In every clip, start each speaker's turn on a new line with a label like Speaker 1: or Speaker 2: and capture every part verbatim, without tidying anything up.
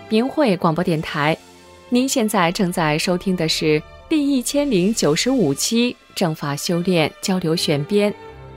Speaker 1: 明慧广播电台，您现在正在收听的是第一千零九十五期正法修炼交流选编。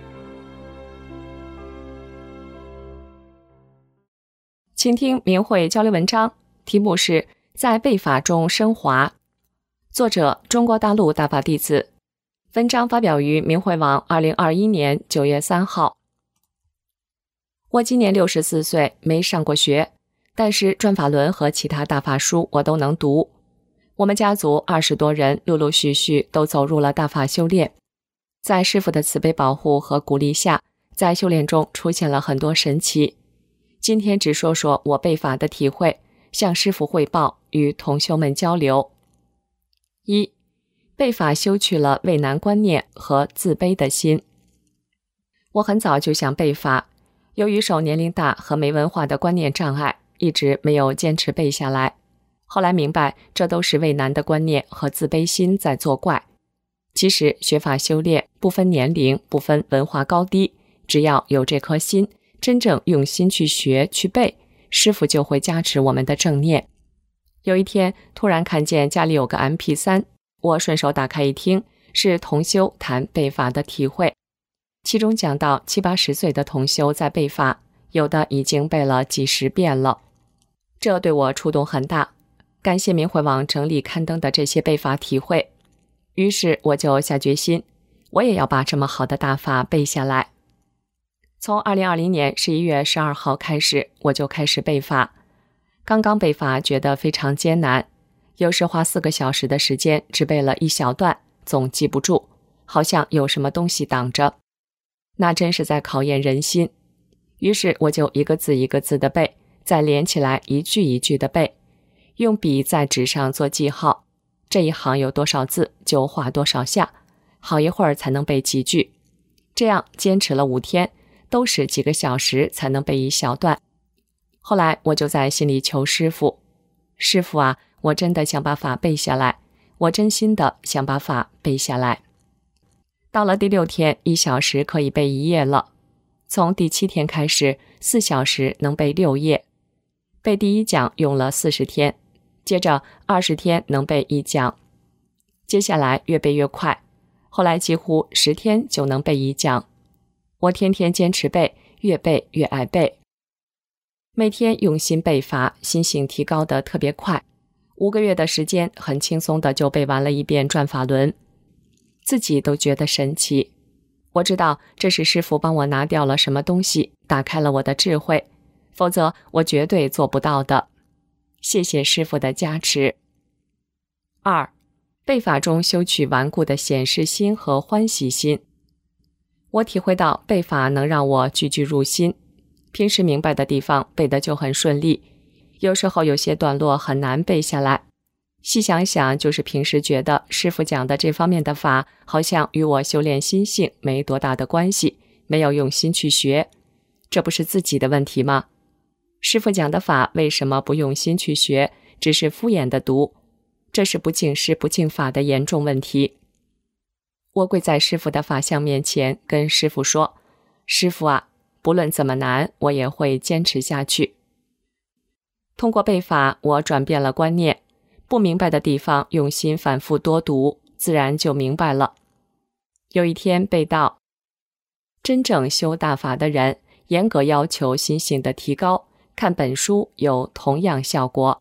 Speaker 1: 请听明慧交流文章，题目是在背法中升华，作者中国大陆大法弟子。文章发表于明慧网二零二一年九月三号。我今年六十四岁，没上过学，但是转法轮和其他大法书我都能读。我们家族二十多人陆陆续续都走入了大法修炼，在师父的慈悲保护和鼓励下，在修炼中出现了很多神奇。今天只说说我背法的体会，向师父汇报，与同修们交流。一、背法修去了畏难观念和自卑的心。我很早就想背法，由于受年龄大和没文化的观念障碍，一直没有坚持背下来。后来明白，这都是畏难的观念和自卑心在作怪。其实学法修炼不分年龄，不分文化高低，只要有这颗心，真正用心去学去背，师父就会加持我们的正念。有一天突然看见家里有个 M P 三， 我顺手打开一听，是同修谈背法的体会，其中讲到七八十岁的同修在背法，有的已经背了几十遍了，这对我触动很大。感谢明慧网整理刊登的这些背法体会，于是我就下决心，我也要把这么好的大法背下来。从二零二零年十一月十二号开始，我就开始背法。刚刚背法觉得非常艰难，有时花四个小时的时间只背了一小段，总记不住，好像有什么东西挡着，那真是在考验人心。于是我就一个字一个字的背，再连起来一句一句的背，用笔在纸上做记号，这一行有多少字就画多少下，好一会儿才能背几句。这样坚持了五天，都是几个小时才能背一小段。后来我就在心里求师父，师父啊，我真的想把法背下来，我真心的想把法背下来。到了第六天，一小时可以背一页了。从第七天开始，四小时能背六页。背第一讲用了四十天，接着二十天能背一讲，接下来越背越快，后来几乎十天就能背一讲。我天天坚持背，越背越爱背。每天用心背法，心性提高得特别快，五个月的时间很轻松的就背完了一遍转法轮，自己都觉得神奇。我知道这是师父帮我拿掉了什么东西，打开了我的智慧，否则我绝对做不到的。谢谢师父的加持。二、背法中修取顽固的显示心和欢喜心。我体会到背法能让我句句入心，平时明白的地方背得就很顺利，有时候有些段落很难背下来。细想想，就是平时觉得师父讲的这方面的法，好像与我修炼心性没多大的关系，没有用心去学，这不是自己的问题吗？师父讲的法为什么不用心去学，只是敷衍的读？这是不敬师不敬法的严重问题。我跪在师父的法相面前，跟师父说，师父啊，不论怎么难，我也会坚持下去。通过背法，我转变了观念，不明白的地方用心反复多读，自然就明白了。有一天背到，真正修大法的人严格要求心性的提高，看本书有同样效果。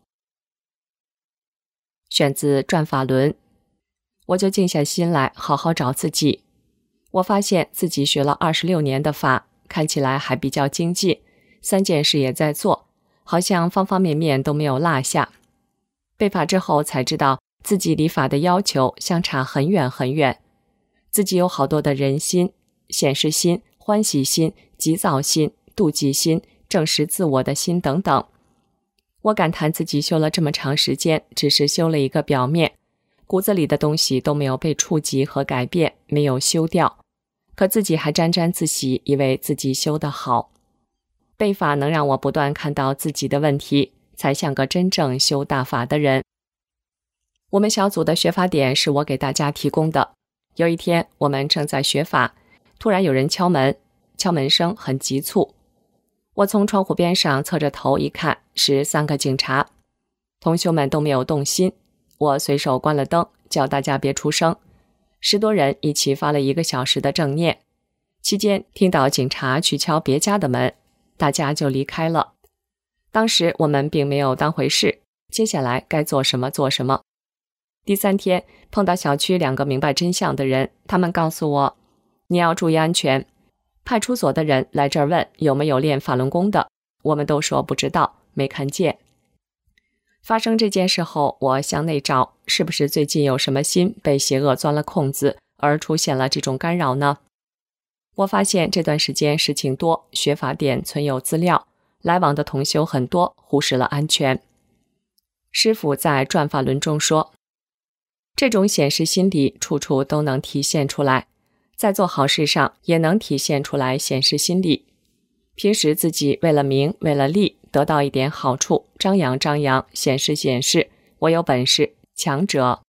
Speaker 1: 选自转法轮。我就静下心来好好找自己。我发现自己学了二十六年的法，看起来还比较精进，三件事也在做，好像方方面面都没有落下。背法之后才知道自己离法的要求相差很远很远，自己有好多的人心、显示心、欢喜心、急躁心、妒忌心、证实自我的心等等。我感叹自己修了这么长时间，只是修了一个表面，骨子里的东西都没有被触及和改变，没有修掉，可自己还沾沾自喜，以为自己修得好。背法能让我不断看到自己的问题，才像个真正修大法的人。我们小组的学法点是我给大家提供的。有一天我们正在学法，突然有人敲门，敲门声很急促。我从窗户边上侧着头一看，是三个警察。 同修们都没有动心，我随手关了灯，叫大家别出声。十多人一起发了一个小时的正念，期间听到警察去敲别家的门，大家就离开了。当时我们并没有当回事，接下来该做什么做什么。第三天碰到小区两个明白真相的人，他们告诉我，你要注意安全。派出所的人来这儿问有没有练法轮功的，我们都说不知道，没看见。发生这件事后，我向内找，是不是最近有什么心被邪恶钻了空子，而出现了这种干扰呢？我发现这段时间事情多，学法典存有资料，来往的同修很多，忽视了安全。师父在《转法轮》中说，这种显示心理处处都能体现出来，在做好事上也能体现出来显示心理。平时自己为了名为了利得到一点好处，张扬张扬，显示显示，我有本事，强者。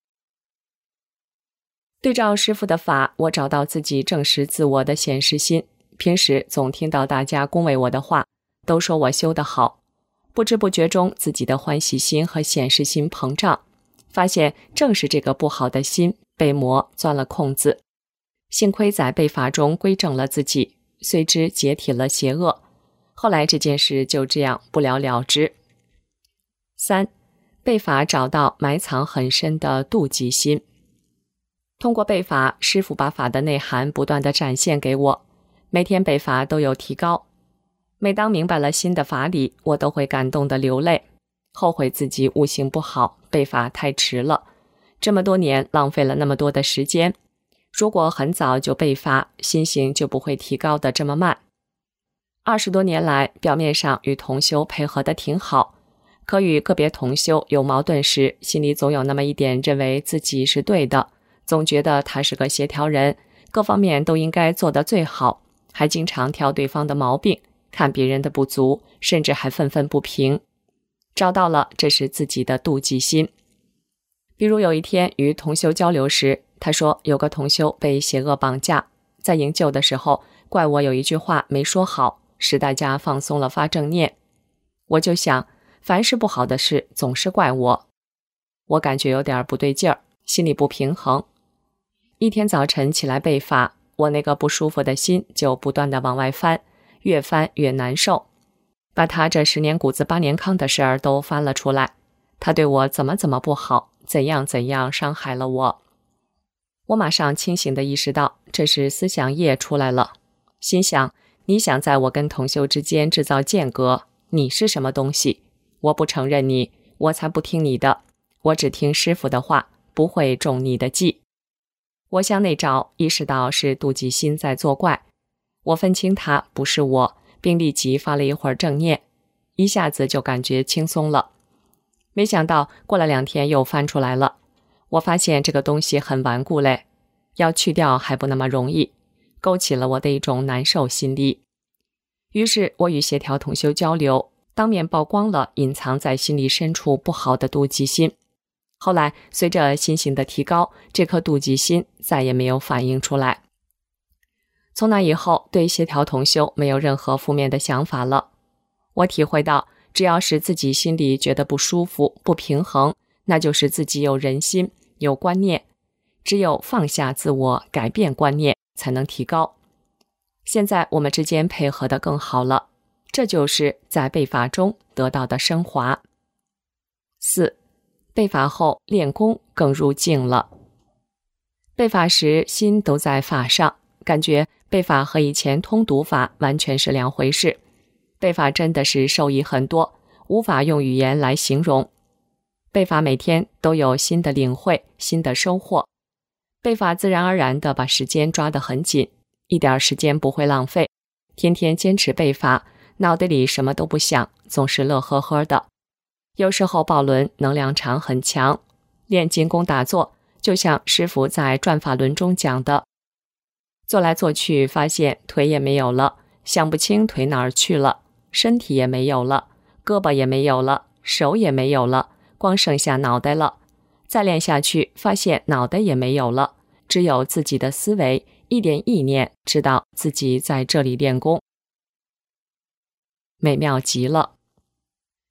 Speaker 1: 对照师父的法，我找到自己正视自我的显示心。平时总听到大家恭维我的话，都说我修得好，不知不觉中自己的欢喜心和显示心膨胀，发现正是这个不好的心被魔钻了空子。幸亏在被法中归正了自己，随之解体了邪恶，后来这件事就这样不了了之。三、被法找到埋藏很深的妒忌心。通过被法，师父把法的内涵不断地展现给我，每天被法都有提高。每当明白了新的法理，我都会感动地流泪，后悔自己悟性不好，被法太迟了，这么多年浪费了那么多的时间。如果很早就被发，心性就不会提高的这么慢。二十多年来，表面上与同修配合的挺好，可与个别同修有矛盾时，心里总有那么一点认为自己是对的，总觉得他是个协调人，各方面都应该做得最好，还经常挑对方的毛病，看别人的不足，甚至还愤愤不平。找到了，这是自己的妒忌心。比如有一天与同修交流时，他说有个同修被邪恶绑架，在营救的时候怪我有一句话没说好，使大家放松了发正念。我就想，凡是不好的事总是怪我，我感觉有点不对劲儿，心里不平衡。一天早晨起来被罚，我那个不舒服的心就不断地往外翻，越翻越难受，把他这十年谷子八年糠的事儿都翻了出来，他对我怎么怎么不好，怎样怎样伤害了我。我马上清醒地意识到，这是思想业出来了，心想，你想在我跟同修之间制造间隔，你是什么东西？我不承认你，我才不听你的，我只听师父的话，不会中你的计。我向内找，意识到是妒忌心在作怪，我分清它不是我，并立即发了一会儿正念，一下子就感觉轻松了。没想到过了两天又翻出来了，我发现这个东西很顽固嘞，要去掉还不那么容易，勾起了我的一种难受心理。于是我与协调同修交流，当面曝光了隐藏在心里深处不好的妒忌心。后来随着心性的提高，这颗妒忌心再也没有反映出来。从那以后，对协调同修没有任何负面的想法了。我体会到，只要是自己心里觉得不舒服、不平衡，那就是自己有人心、有观念。只有放下自我，改变观念，才能提高。现在我们之间配合得更好了，这就是在被法中得到的升华。四、被法后练功更入境了。被法时心都在法上，感觉被法和以前通读法完全是两回事。被法真的是受益很多，无法用语言来形容。被法每天都有新的领会，新的收获。被法自然而然地把时间抓得很紧，一点时间不会浪费，天天坚持被法，脑袋里什么都不想，总是乐呵呵的。有时候抱轮能量场很强，练精功打坐，就像师父在转法轮中讲的，做来做去发现腿也没有了，想不清腿哪儿去了，身体也没有了，胳膊也没有了，手也没有了，光剩下脑袋了。再练下去发现脑袋也没有了，只有自己的思维，一点意念知道自己在这里练功。美妙极了。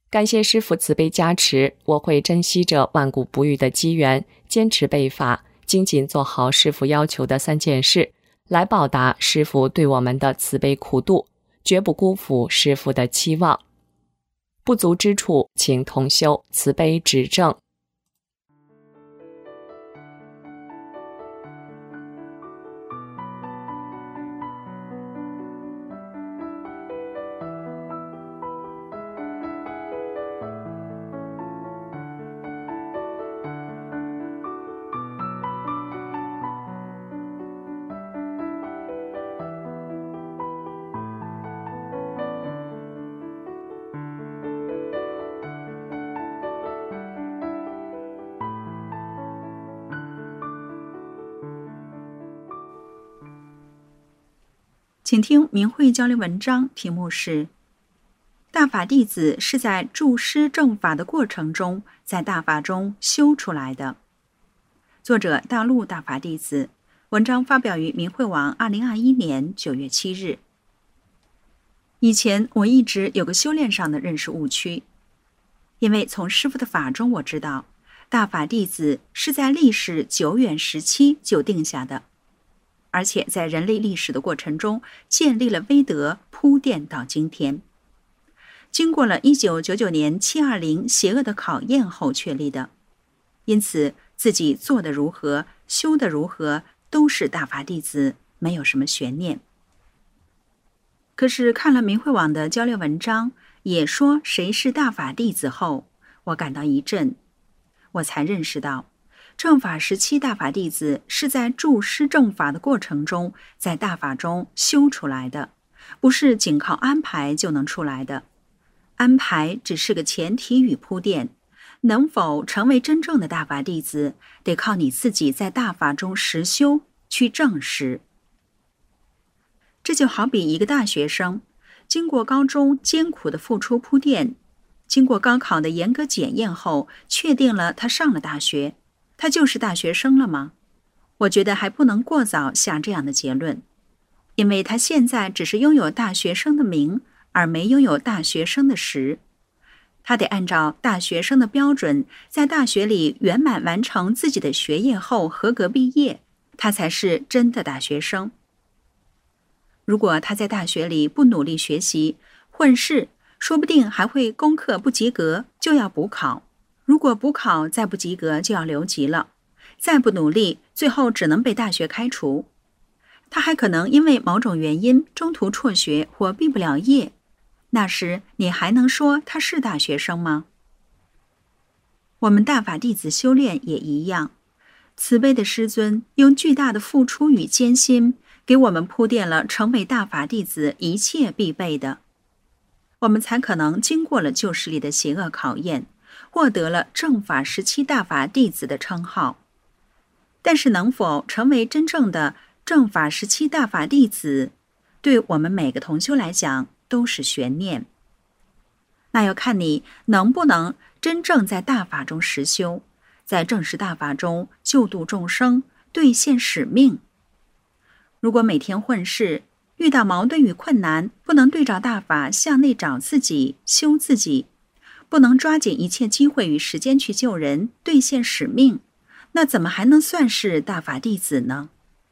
Speaker 1: 感谢师父慈悲加持，我会珍惜着万古不遇的机缘，坚持背法，精进做好师父要求的三件事，来报答师父对我们的慈悲苦度，绝不辜负师父的期望。不足之处，请同修慈悲指正。
Speaker 2: 请听明慧交流文章，题目是大法弟子是在助师正法的过程中，在大法中修出来的。作者大陆大法弟子，文章发表于明慧网二零二一年九月七日。以前我一直有个修炼上的认识误区，因为从师父的法中我知道，大法弟子是在历史久远时期就定下的，而且在人类历史的过程中建立了威德，铺垫到今天，经过了一九九九年七二零邪恶的考验后确立的。因此自己做的如何，修的如何，都是大法弟子，没有什么悬念。可是看了明慧网的交流文章，也说谁是大法弟子后，我感到一震，我才认识到正法时期大法弟子是在助师正法的过程中，在大法中修出来的，不是仅靠安排就能出来的。安排只是个前提与铺垫，能否成为真正的大法弟子，得靠你自己在大法中实修去证实。这就好比一个大学生，经过高中艰苦的付出铺垫，经过高考的严格检验后，确定了他上了大学，他就是大学生了吗？我觉得还不能过早下这样的结论，因为他现在只是拥有大学生的名，而没拥有大学生的实。他得按照大学生的标准，在大学里圆满完成自己的学业后合格毕业，他才是真的大学生。如果他在大学里不努力学习，混试，说不定还会功课不及格，就要补考。如果补考再不及格，就要留级了。再不努力，最后只能被大学开除。他还可能因为某种原因中途辍学或毕不了业，那时你还能说他是大学生吗？我们大法弟子修炼也一样，慈悲的师尊用巨大的付出与艰辛，给我们铺垫了成为大法弟子一切必备的，我们才可能经过了旧势力的邪恶考验，获得了正法时期大法弟子的称号。但是能否成为真正的正法时期大法弟子，对我们每个同修来讲都是悬念。那要看你能不能真正在大法中实修，在正实大法中救度众生，兑现使命。如果每天混世，遇到矛盾与困难，不能对照大法向内找自己，修自己，不能抓紧一切机会与时间去救人，兑现使命，那怎么还能算是大法弟子呢？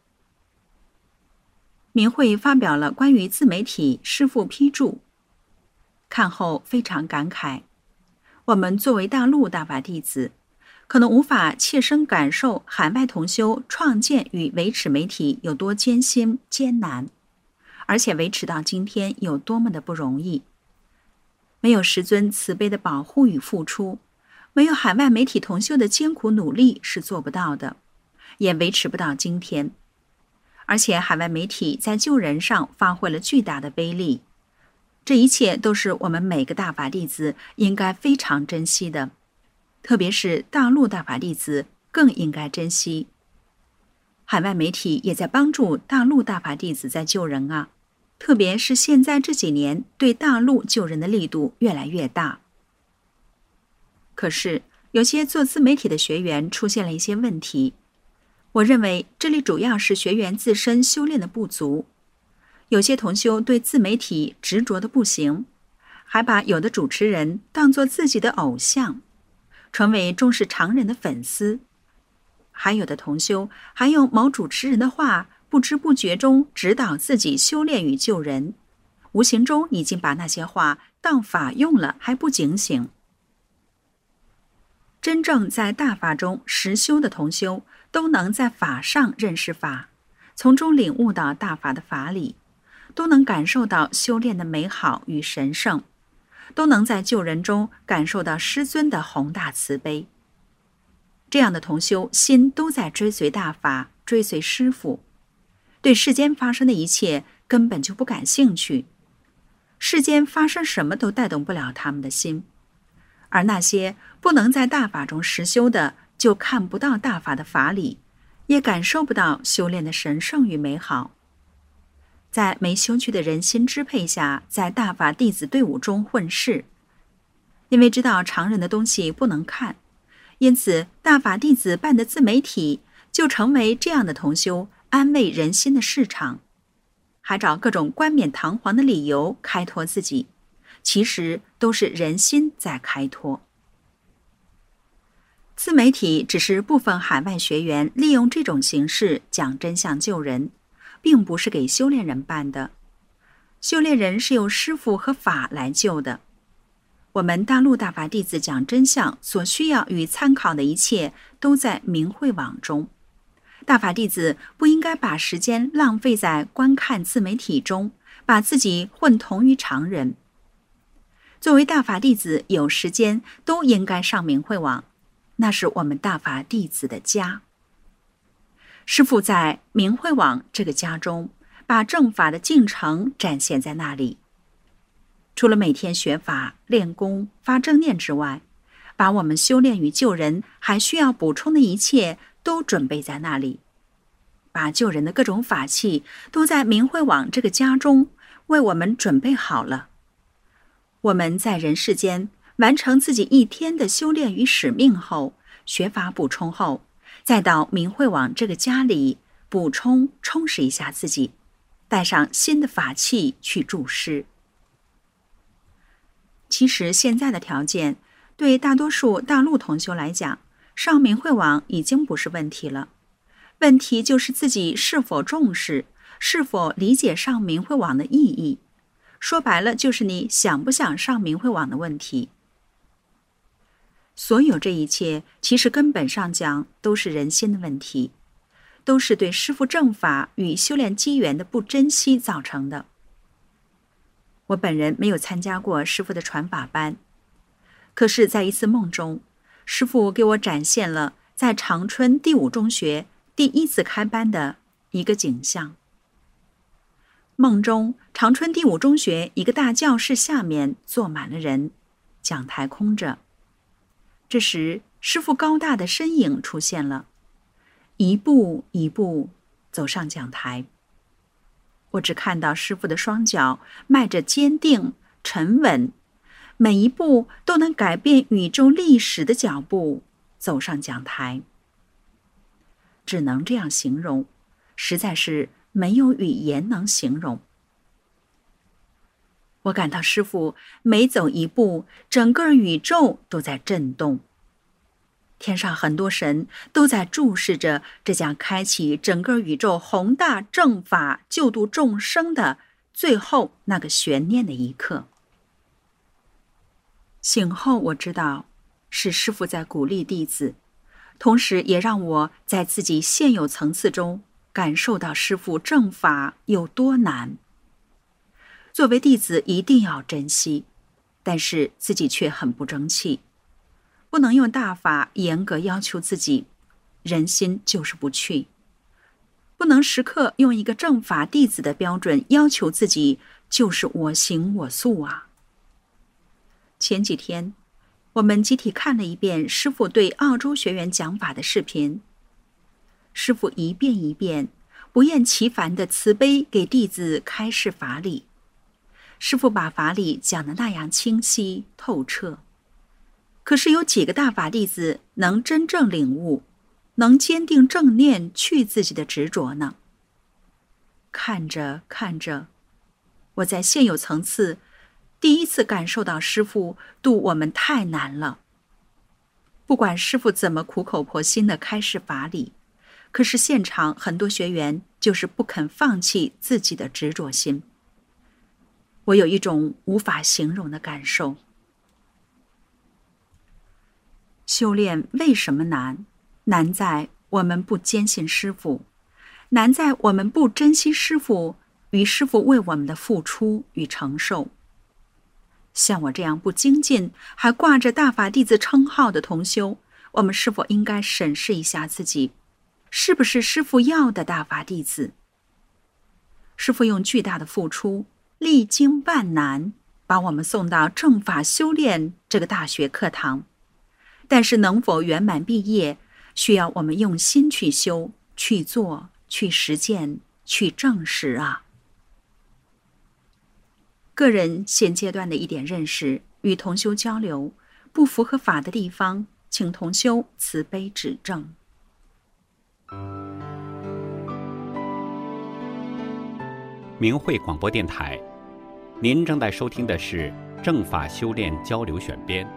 Speaker 2: 明慧发表了关于自媒体师父批注，看后非常感慨。我们作为大陆大法弟子，可能无法切身感受海外同修创建与维持媒体有多艰辛艰难，而且维持到今天有多么的不容易。没有师尊慈悲的保护与付出，没有海外媒体同修的艰苦努力是做不到的，也维持不到今天。而且海外媒体在救人上发挥了巨大的威力，这一切都是我们每个大法弟子应该非常珍惜的，特别是大陆大法弟子更应该珍惜。海外媒体也在帮助大陆大法弟子在救人啊，特别是现在这几年对大陆救人的力度越来越大。可是有些做自媒体的学员出现了一些问题，我认为这里主要是学员自身修炼的不足。有些同修对自媒体执着的不行， 还把有的主持人当作自己的偶像，成为重视常人的粉丝。还有的同修还用某主持人的话，不知不觉中指导自己修炼与救人，无形中已经把那些话当法用了，还不警醒。真正在大法中实修的同修，都能在法上认识法，从中领悟到大法的法理，都能感受到修炼的美好与神圣，都能在救人中感受到师尊的宏大慈悲。这样的同修心都在追随大法，追随师父，对世间发生的一切根本就不感兴趣，世间发生什么都带动不了他们的心。而那些不能在大法中实修的，就看不到大法的法理，也感受不到修炼的神圣与美好。在没修去的人心支配下，在大法弟子队伍中混世，因为知道常人的东西不能看，因此大法弟子办的自媒体就成为这样的同修安慰人心的市场，还找各种冠冕堂皇的理由开脱自己，其实都是人心在开脱。自媒体只是部分海外学员利用这种形式讲真相救人，并不是给修炼人办的。修炼人是由师父和法来救的。我们大陆大法弟子讲真相所需要与参考的一切都在明慧网中，大法弟子不应该把时间浪费在观看自媒体中，把自己混同于常人。作为大法弟子，有时间都应该上明慧网，那是我们大法弟子的家。师父在明慧网这个家中，把正法的进程展现在那里。除了每天学法、练功、发正念之外，把我们修炼与救人还需要补充的一切都准备在那里。把救人的各种法器都在明慧网这个家中为我们准备好了。我们在人世间完成自己一天的修炼与使命后，学法补充后，再到明慧网这个家里补充充实一下自己，带上新的法器去助师。其实现在的条件对大多数大陆同修来讲，上明慧网已经不是问题了，问题就是自己是否重视，是否理解上明慧网的意义。说白了，就是你想不想上明慧网的问题。所有这一切，其实根本上讲都是人心的问题，都是对师父正法与修炼机缘的不珍惜造成的。我本人没有参加过师父的传法班，可是在一次梦中，师父给我展现了在长春第五中学第一次开班的一个景象。梦中，长春第五中学一个大教室下面坐满了人，讲台空着。这时，师父高大的身影出现了，一步一步走上讲台。我只看到师父的双脚迈着坚定、沉稳，每一步都能改变宇宙历史的脚步走上讲台。只能这样形容，实在是没有语言能形容。我感到师父每走一步，整个宇宙都在震动。天上很多神都在注视着这将开启整个宇宙宏大正法救度众生的最后那个悬念的一刻。醒后我知道，是师父在鼓励弟子，同时也让我在自己现有层次中感受到师父正法有多难。作为弟子一定要珍惜，但是自己却很不争气，不能用大法严格要求自己，人心就是不去。不能时刻用一个正法弟子的标准要求自己，就是我行我素啊。前几天，我们集体看了一遍师父对澳洲学员讲法的视频。师父一遍一遍不厌其烦的慈悲给弟子开示法理。师父把法理讲得那样清晰透彻，可是有几个大法弟子能真正领悟，能坚定正念去自己的执着呢？看着看着，我在现有层次第一次感受到师父度我们太难了。不管师父怎么苦口婆心地开示法理，可是现场很多学员就是不肯放弃自己的执着心。我有一种无法形容的感受。修炼为什么难？难在我们不坚信师父，难在我们不珍惜师父与师父为我们的付出与承受。像我这样不精进还挂着大法弟子称号的同修，我们是否应该审视一下自己，是不是师父要的大法弟子？师父用巨大的付出，历经万难，把我们送到正法修炼这个大学课堂，但是能否圆满毕业，需要我们用心去修、去做、去实践、去证实啊。个人现阶段的一点认识与同修交流，不符合法的地方，请同修慈悲指正。
Speaker 3: 明慧广播电台，您正在收听的是正法修炼交流选编。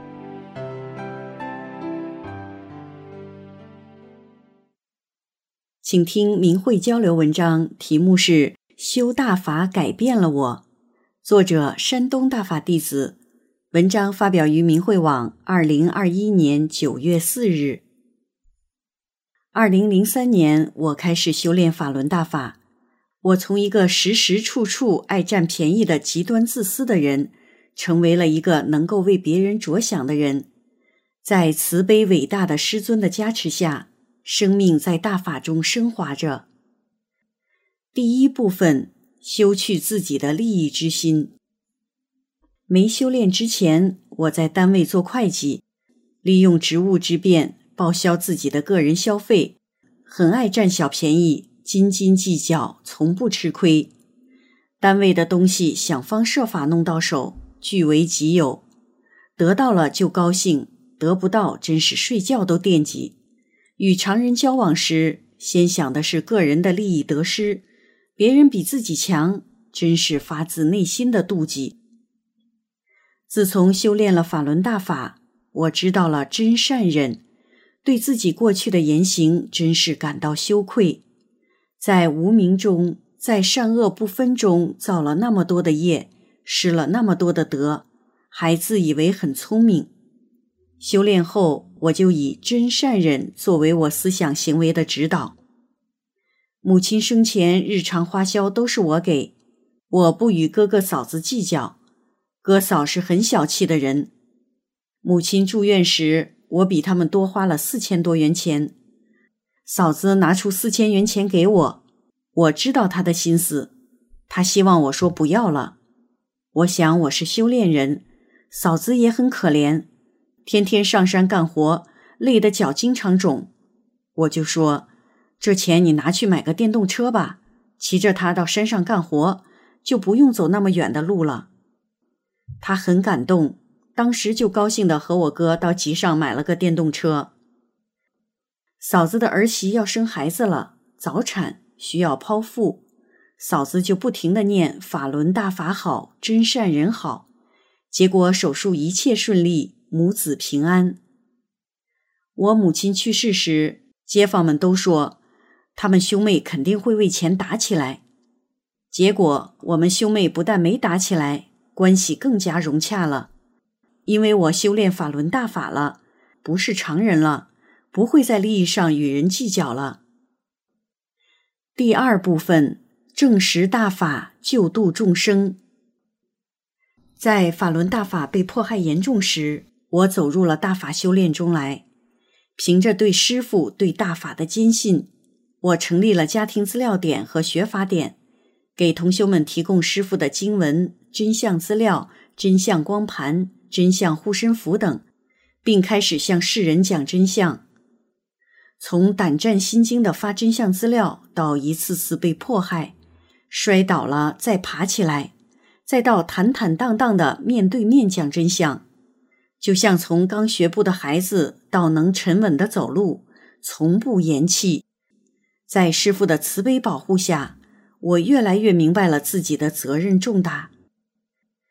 Speaker 4: 请听明慧交流文章，题目是《修大法改变了我》，作者山东大法弟子，文章发表于明慧网二零二一年九月四日。二零零三年，我开始修炼法轮大法。我从一个时时处处爱占便宜的极端自私的人，成为了一个能够为别人着想的人。在慈悲伟大的师尊的加持下，生命在大法中升华着。第一部分，修去自己的利益之心。没修炼之前，我在单位做会计，利用职务之便报销自己的个人消费，很爱占小便宜，斤斤计较，从不吃亏。单位的东西想方设法弄到手，据为己有，得到了就高兴，得不到真是睡觉都惦记。与常人交往时，先想的是个人的利益得失，别人比自己强，真是发自内心的妒忌。自从修炼了法轮大法，我知道了真善忍，对自己过去的言行真是感到羞愧。在无明中，在善恶不分中造了那么多的业，失了那么多的德，还自以为很聪明。修炼后，我就以真善忍作为我思想行为的指导。母亲生前日常花销都是我给，我不与哥哥嫂子计较，哥嫂是很小气的人。母亲住院时，我比他们多花了四千多元钱，嫂子拿出四千元钱给我，我知道她的心思，她希望我说不要了。我想我是修炼人，嫂子也很可怜，天天上山干活，累得脚经常肿。我就说，这钱你拿去买个电动车吧，骑着它到山上干活，就不用走那么远的路了。他很感动，当时就高兴地和我哥到集上买了个电动车。嫂子的儿媳要生孩子了，早产，需要剖腹，嫂子就不停地念法轮大法好，真善人好，结果手术一切顺利，母子平安。我母亲去世时，街坊们都说他们兄妹肯定会为钱打起来，结果我们兄妹不但没打起来，关系更加融洽了。因为我修炼法轮大法了，不是常人了，不会在利益上与人计较了。第二部分，证实大法，救度众生。在法轮大法被迫害严重时，我走入了大法修炼中来。凭着对师父、对大法的坚信，我成立了家庭资料点和学法点，给同修们提供师父的经文、真相资料、真相光盘、真相护身符等，并开始向世人讲真相。从胆战心惊的发真相资料，到一次次被迫害，摔倒了再爬起来，再到坦坦荡荡的面对面讲真相，就像从刚学步的孩子到能沉稳地走路，从不言弃。在师父的慈悲保护下，我越来越明白了自己的责任重大。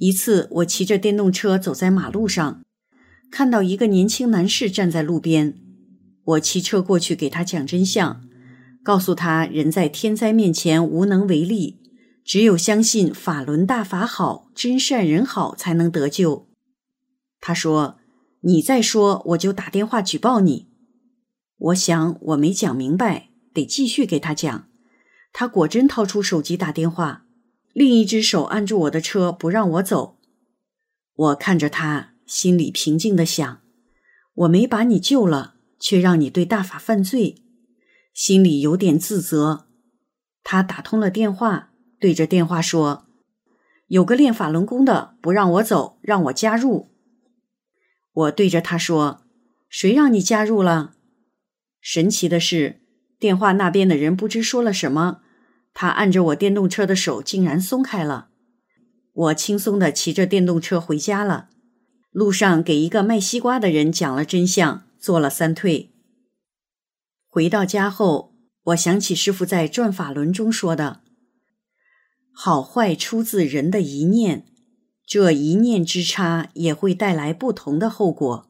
Speaker 4: 一次，我骑着电动车走在马路上，看到一个年轻男士站在路边，我骑车过去给他讲真相，告诉他人在天灾面前无能为力，只有相信法轮大法好，真善人好才能得救。他说，你再说我就打电话举报你。我想我没讲明白，得继续给他讲。他果真掏出手机打电话，另一只手按住我的车不让我走。我看着他，心里平静地想，我没把你救了，却让你对大法犯罪，心里有点自责。他打通了电话，对着电话说，有个练法轮功的不让我走，让我加入。我对着他说，谁让你加入了？神奇的是，电话那边的人不知说了什么，他按着我电动车的手竟然松开了。我轻松地骑着电动车回家了，路上给一个卖西瓜的人讲了真相，做了三退。回到家后，我想起师父在《转法轮》中说的，好坏出自人的一念，这一念之差也会带来不同的后果。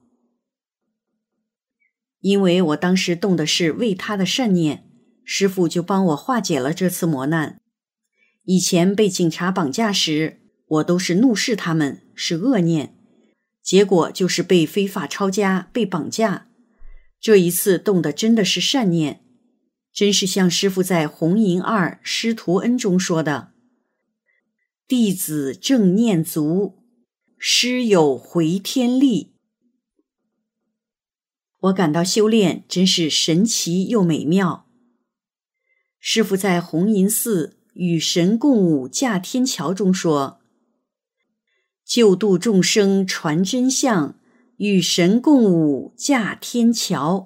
Speaker 4: 因为我当时动的是为他的善念，师父就帮我化解了这次磨难。以前被警察绑架时，我都是怒视他们，是恶念，结果就是被非法抄家，被绑架。这一次动的真的是善念，真是像师父在《红银二师徒恩》中说的，弟子正念足，师有回天力。我感到修炼真是神奇又美妙。师父在红银寺与神共舞架天桥中说，救度众生传真相，与神共舞架天桥。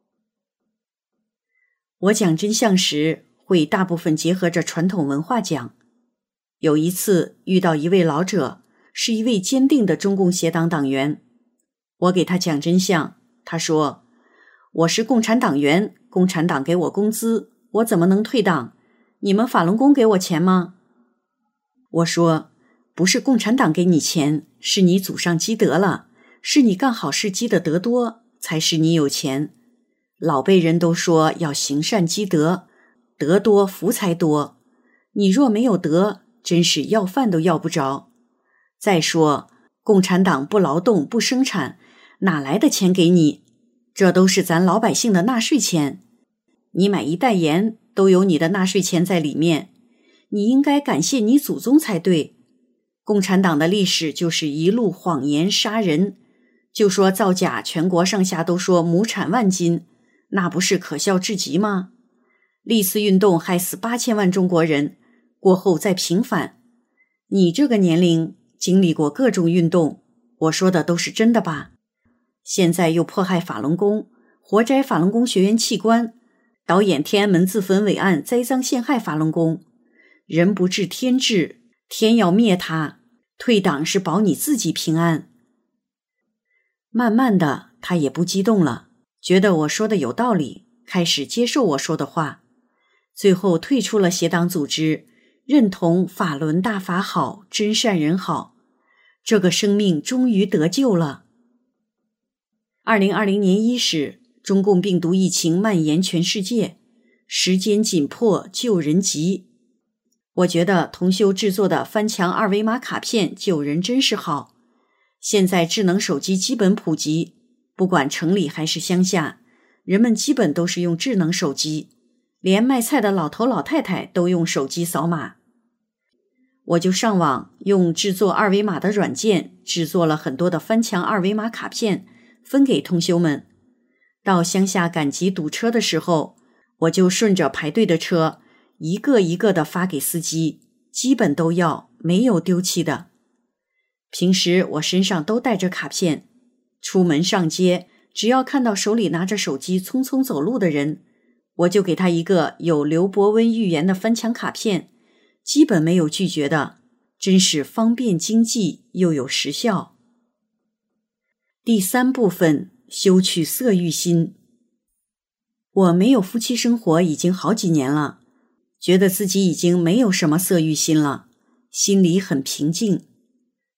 Speaker 4: 我讲真相时，会大部分结合着传统文化讲。有一次遇到一位老者，是一位坚定的中共协党党员，我给他讲真相，他说，我是共产党员，共产党给我工资，我怎么能退党？你们法轮功给我钱吗？我说，不是共产党给你钱，是你祖上积德了，是你干好事积的德多，才使你有钱。老辈人都说要行善积德，德多福才多，你若没有德，真是要饭都要不着。再说，共产党不劳动不生产，哪来的钱给你？这都是咱老百姓的纳税钱，你买一袋盐都有你的纳税钱在里面，你应该感谢你祖宗才对。共产党的历史就是一路谎言杀人，就说造假全国上下都说亩产万斤，那不是可笑至极吗？历次运动害死八千万中国人，过后再平反。你这个年龄经历过各种运动，我说的都是真的吧？现在又迫害法轮功，活摘法轮功学员器官，导演天安门自焚伪案，栽赃陷害法轮功。人不治天治，天要灭他，退党是保你自己平安。慢慢的，他也不激动了，觉得我说的有道理，开始接受我说的话，最后退出了协党组织，认同法轮大法好，真善人好，这个生命终于得救了。二零二零年伊始，中共病毒疫情蔓延全世界，时间紧迫，救人急。我觉得同修制作的翻墙二维码卡片救人真是好。现在智能手机基本普及，不管城里还是乡下，人们基本都是用智能手机，连卖菜的老头老太太都用手机扫码。我就上网用制作二维码的软件制作了很多的翻墙二维码卡片，分给同修们。到乡下赶集堵车的时候，我就顺着排队的车一个一个的发给司机，基本都要，没有丢弃的。平时我身上都带着卡片，出门上街，只要看到手里拿着手机匆匆走路的人，我就给他一个有刘伯温预言的翻墙卡片，基本没有拒绝的，真是方便经济又有时效。第三部分，修去色欲心。我没有夫妻生活已经好几年了，觉得自己已经没有什么色欲心了，心里很平静。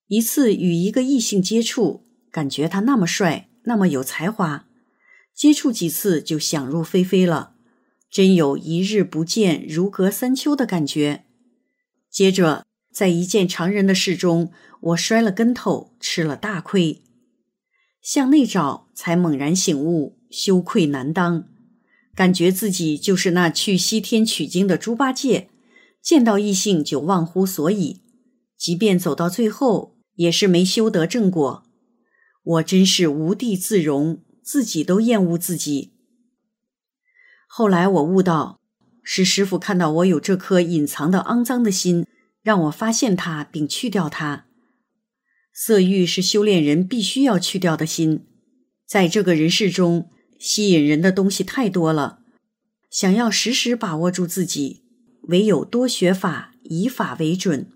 Speaker 4: 一次与一个异性接触，感觉他那么帅，那么有才华，接触几次就想入非非了，真有一日不见如隔三秋的感觉。接着在一件常人的事中，我摔了跟头，吃了大亏。向内找，才猛然醒悟，羞愧难当，感觉自己就是那去西天取经的猪八戒，见到异性就忘乎所以，即便走到最后也是没修得正果。我真是无地自容，自己都厌恶自己。后来我悟到，是师父看到我有这颗隐藏的肮脏的心，让我发现它并去掉它。色欲是修炼人必须要去掉的心，在这个人世中，吸引人的东西太多了，想要时时把握住自己，唯有多学法，以法为准。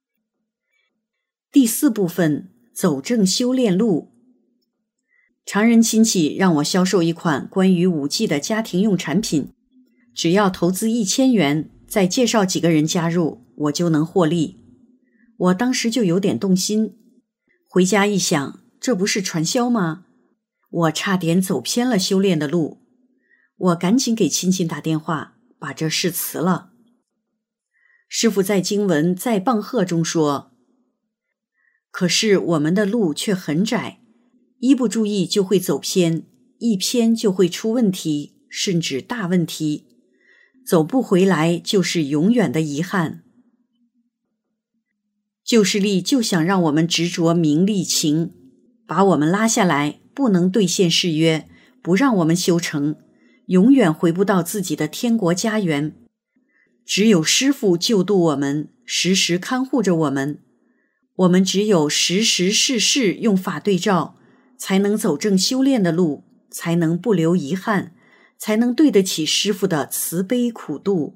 Speaker 4: 第四部分，走正修炼路。常人亲戚让我销售一款关于五 G 的家庭用产品，只要投资一千元，再介绍几个人加入，我就能获利。我当时就有点动心，回家一想，这不是传销吗？我差点走偏了修炼的路，我赶紧给亲戚打电话，把这事辞了。师父在经文在棒喝中说，可是我们的路却很窄，一不注意就会走偏，一偏就会出问题，甚至大问题，走不回来就是永远的遗憾。旧势力就想让我们执着名利情，把我们拉下来，不能兑现誓约，不让我们修成，永远回不到自己的天国家园。只有师父救度我们，时时看护着我们，我们只有时时事事用法对照，才能走正修炼的路，才能不留遗憾，才能对得起师父的慈悲苦度。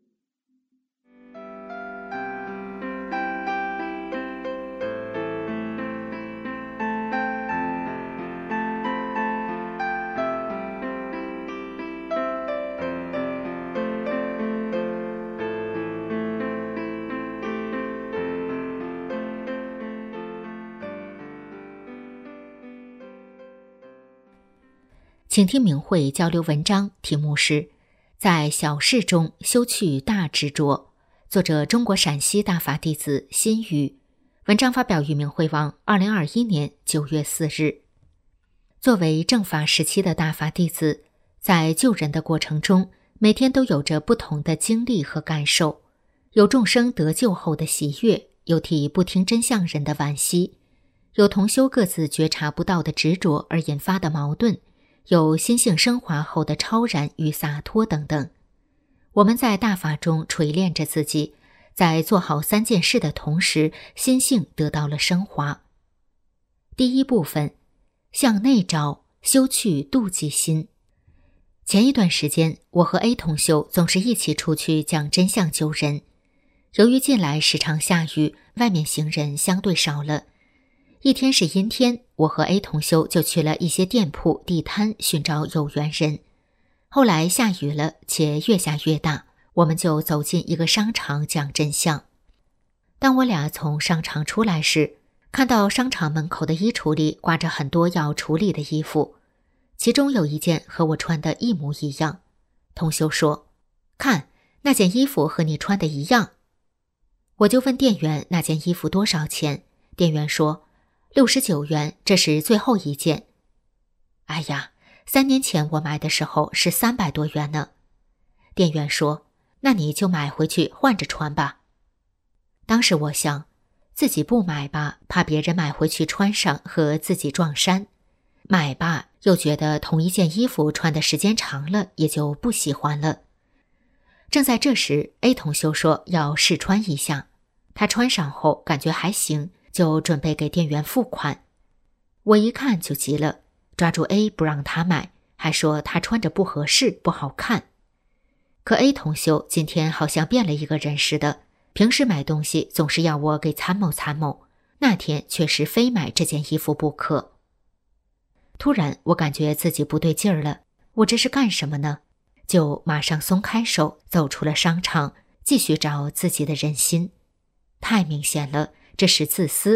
Speaker 5: 请听明慧交流文章，题目是在小事中修去大执着，作者中国陕西大法弟子辛宇，文章发表于明慧网二零二一年九月四日。作为正法时期的大法弟子，在救人的过程中，每天都有着不同的经历和感受，有众生得救后的喜悦，有替不听真相人的惋惜，有同修各自觉察不到的执着而引发的矛盾，有心性升华后的超然与洒脱等等。我们在大法中锤炼着自己，在做好三件事的同时，心性得到了升华。第一部分，向内找，修去妒忌心。前一段时间，我和 A 同修总是一起出去讲真相救人。由于近来时常下雨，外面行人相对少了。一天是阴天，我和 A 同修就去了一些店铺地摊寻找有缘人。后来下雨了，且越下越大，我们就走进一个商场讲真相。当我俩从商场出来时，看到商场门口的衣橱里挂着很多要处理的衣服，其中有一件和我穿的一模一样。同修说，看，那件衣服和你穿的一样。我就问店员那件衣服多少钱，店员说六十九元，这是最后一件。哎呀，三年前我买的时候是三百多元呢。店员说，那你就买回去换着穿吧。当时我想，自己不买吧，怕别人买回去穿上和自己撞衫；买吧，又觉得同一件衣服穿的时间长了，也就不喜欢了。正在这时 ，A 同修说要试穿一下，他穿上后感觉还行，就准备给店员付款。我一看就急了，抓住 A 不让他买，还说他穿着不合适，不好看。可 A 同修今天好像变了一个人似的，平时买东西总是要我给参谋参谋，那天却是非买这件衣服不可。突然我感觉自己不对劲儿了，我这是干什么呢？就马上松开手，走出了商场，继续找自己的人心。太明显了，这是自私，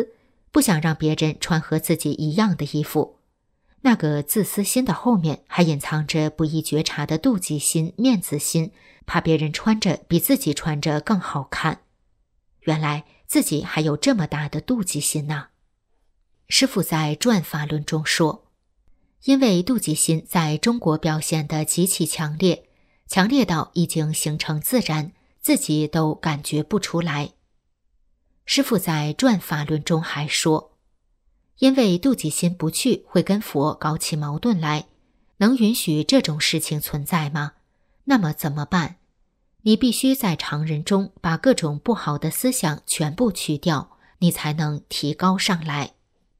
Speaker 5: 不想让别人穿和自己一样的衣服。那个自私心的后面还隐藏着不易觉察的妒忌心、面子心，怕别人穿着比自己穿着更好看。原来自己还有这么大的妒忌心呢。师父在《转法论》中说，因为妒忌心在中国表现得极其强烈，强烈到已经形成自然，自己都感觉不出来。师父在《转法论》中还说，因为妒忌心不去会跟佛搞起矛盾来，能允许这种事情存在吗？那么怎么办？你必须在常人中把各种不好的思想全部去掉，你才能提高上来。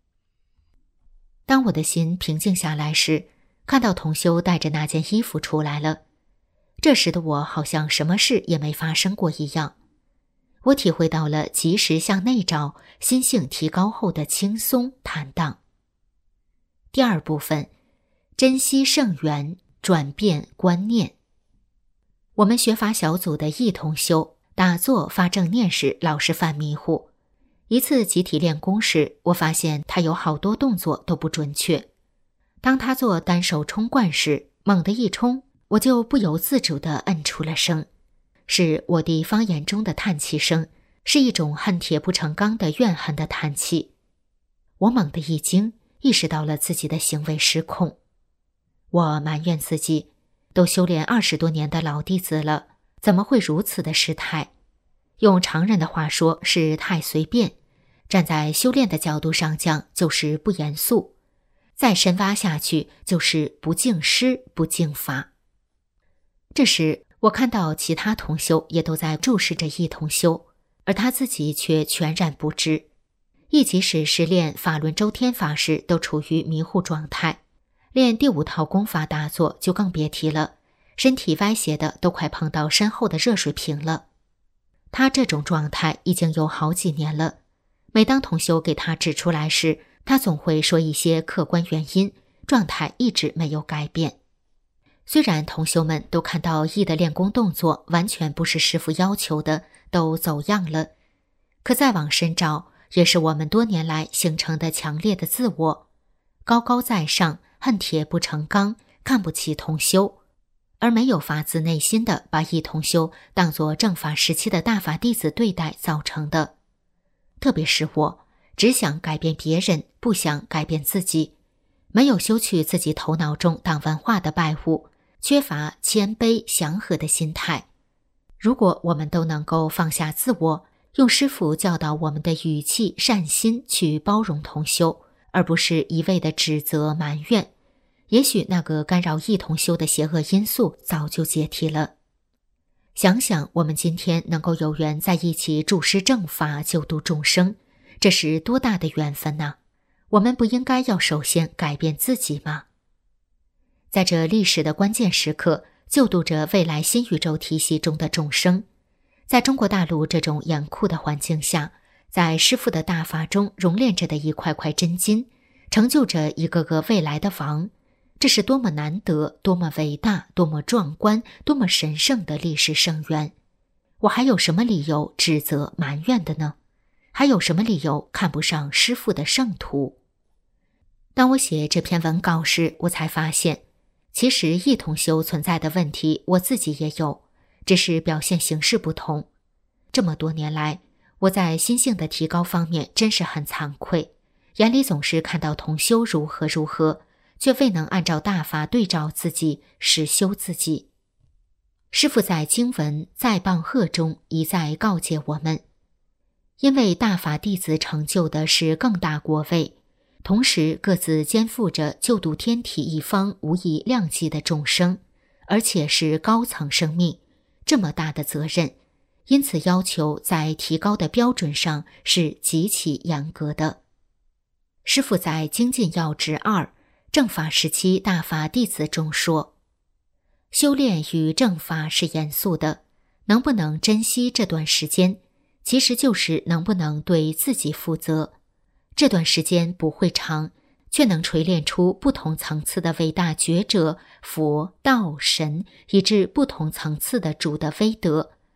Speaker 5: 当我的心平静下来时，看到同修带着那件衣服出来了，这时的我好像什么事也没发生过一样。我体会到了及时向内照，心性提高后的轻松坦荡。第二部分，珍惜圣缘，转变观念。我们学法小组的易同修打坐发正念时老是犯迷糊。一次集体练功时，我发现他有好多动作都不准确。当他做单手冲灌时，猛地一冲，我就不由自主地摁出了声，是我地方言中的叹气声，是一种恨铁不成钢的怨恨的叹气。我猛地一惊，意识到了自己的行为失控。我埋怨自己，都修炼二十多年的老弟子了，怎么会如此的失态？用常人的话说是太随便，站在修炼的角度上讲就是不严肃，再深挖下去就是不敬师不敬法。这时我看到其他同修也都在注视着易同修，而他自己却全然不知。亦即使是练法轮周天法时都处于迷糊状态，练第五套功法打坐就更别提了，身体歪斜的都快碰到身后的热水瓶了。他这种状态已经有好几年了，每当同修给他指出来时，他总会说一些客观原因，状态一直没有改变。虽然同修们都看到易的练功动作完全不是师父要求的，都走样了，可再往深照，也是我们多年来形成的强烈的自我，高高在上，恨铁不成钢，看不起同修，而没有发自内心的把易同修当作正法时期的大法弟子对待造成的。特别是我，只想改变别人，不想改变自己，没有修去自己头脑中党文化的败物，缺乏谦卑祥和的心态。如果我们都能够放下自我，用师父教导我们的语气善心去包容同修，而不是一味的指责埋怨，也许那个干扰易同修的邪恶因素早就解体了。想想我们今天能够有缘在一起助师正法，救度众生，这是多大的缘分呢？我们不应该要首先改变自己吗？在这历史的关键时刻，救度着未来新宇宙体系中的众生。在中国大陆这种严酷的环境下，在师父的大法中熔炼着的一块块真金，成就着一个个未来的王，这是多么难得，多么伟大，多么壮观，多么神圣的历史圣缘。我还有什么理由指责埋怨的呢？还有什么理由看不上师父的圣徒？当我写这篇文稿时，我才发现，其实易同修存在的问题我自己也有，只是表现形式不同。这么多年来，我在心性的提高方面真是很惭愧，眼里总是看到同修如何如何，却未能按照大法对照自己，实修自己。师父在经文在棒喝中一再告诫我们，因为大法弟子成就的是更大国位，同时各自肩负着救度天体一方无以量计的众生，而且是高层生命，这么大的责任，因此要求在提高的标准上是极其严格的。师父在精进要旨二正法时期大法弟子中说，修炼与正法是严肃的，能不能珍惜这段时间，其实就是能不能对自己负责。这段时间不会长，却能锤炼出不同层次的伟大觉者、佛、道、神，以至不同层次的主的威德。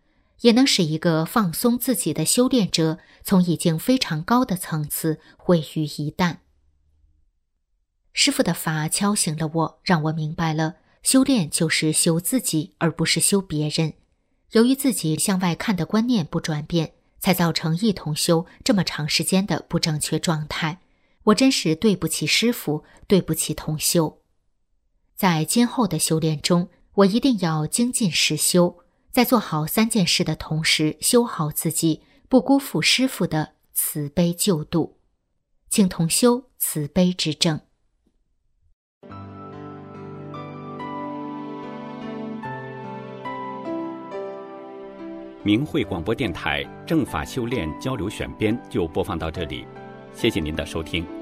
Speaker 5: 也能使一个放松自己的修炼者从已经非常高的层次毁于一旦。师父的法敲醒了我，让我明白了修炼就是修自己，而不是修别人。由于自己向外看的观念不转变，才造成一同修这么长时间的不正确状态。我真是对不起师父，对不起同修。在今后的修炼中，我一定要精进实修，在做好三件事的同时修好自己，不辜负师父的慈悲救度。请同修慈悲之正。
Speaker 3: 明慧广播电台正法修炼交流选编就播放到这里，谢谢您的收听。